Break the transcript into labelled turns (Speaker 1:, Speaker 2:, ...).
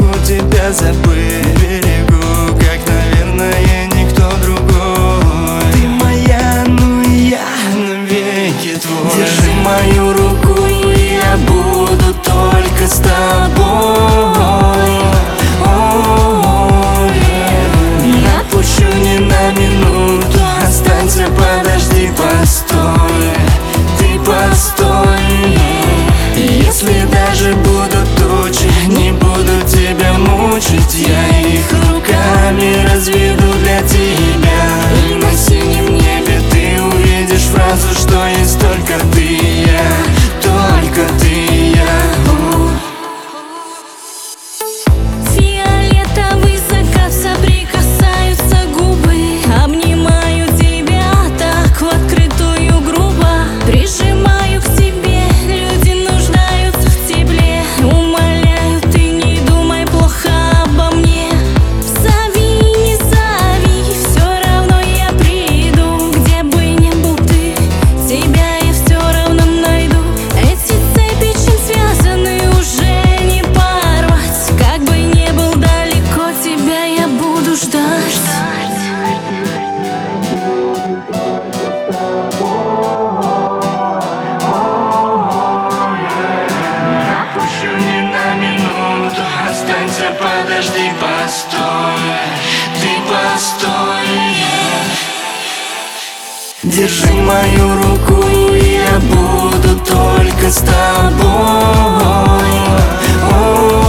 Speaker 1: могу тебя забыть. Берегу, как, наверное, никто другой. Ты моя, ну и я навеки твой. Держи мою руку, и я буду только с тобой. Не отпущу ни на минуту. Останься, подожди, постой. Ты постой. Если даже будут тучи, не буду тебя мучить. Я их руками разведу для тебя. И на синем небе ты увидишь фразу, что есть только ты и я. Только ты и я.
Speaker 2: Фиолетовый закат, соприкасаются губы. Обнимаю тебя так в открытую грубо. Прижимаю к себе, люди нуждаются в тепле. Умоляю, ты не думай плохо обо мне. Зови, не зови, все равно я приду. Где бы ни был ты, тебя я все равно найду. Эти цепи, чем связаны, уже не порвать. Как бы ни был далеко, тебя я буду ждать.
Speaker 1: Отпущу ни на минуту. Останься, подожди, постой. Ты постой. Держи мою руку, и я буду только с тобой.